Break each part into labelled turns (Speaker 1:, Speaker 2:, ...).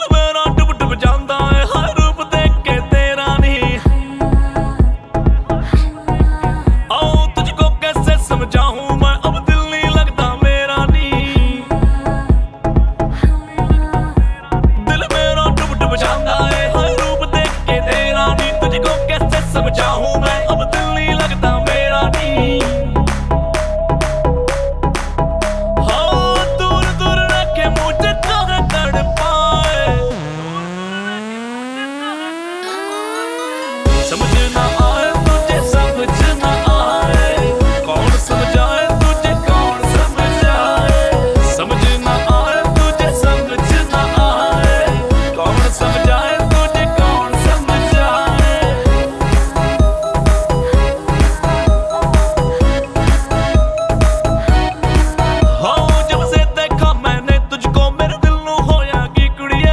Speaker 1: मेरा डुब डुब जांदा है हर रूप देख के तेरा नहीं। आओ तुझको कैसे समझाऊं मैं, अब दिल नहीं लगता मेरा नहीं। दिल मेरा डुब डुब जांदा है हर रूप देख के तेरा नहीं। तुझको कैसे समझाऊं मैं, अब दिल नहीं लगता मेरा नहीं। समझ ना आए तुझे समझ ना आए, कौन समझाए तुझे कौन समझाए। समझ ना आए तुझे समझ ना आए, कौन समझाए तुझे कौन समझाए। हो जब से देखा मैंने तुझको मेरे दिल नू होया की कुड़िए।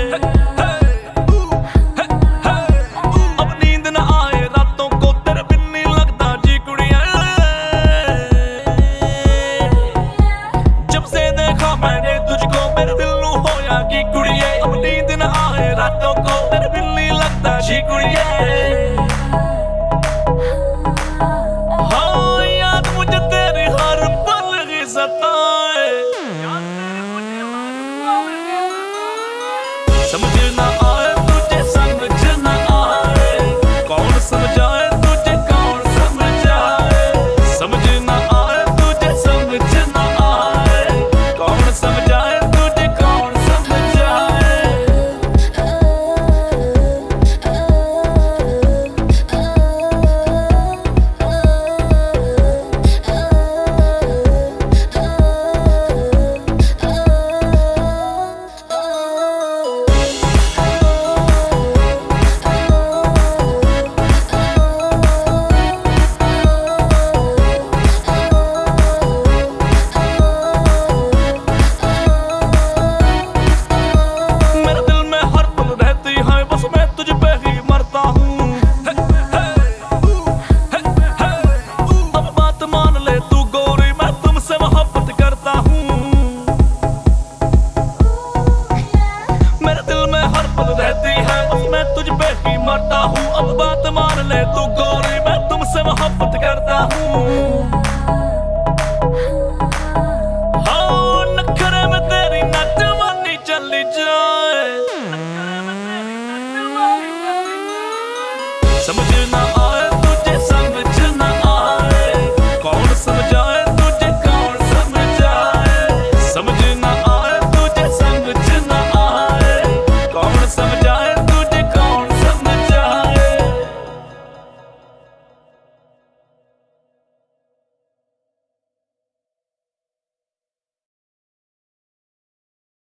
Speaker 1: मैंने तुझको मेरे दिल नू होया की कुड़िए, अब नींद न आए रातों को तेरे बिन नहीं लगता जी कुड़िए। हाँ याद मुझे तेरी हर पल ही सताए। समझ ना आए तुझे समझ ना आए, कौन समझाए तुझे कौन समझाए। समझ ना आए तुझे समझ ना आए, कौन समझाए तुझे कौन समझाए। रहती है बस मैं तुझ पे ही मरता हूँ, अब बात मान ले तू गोरी।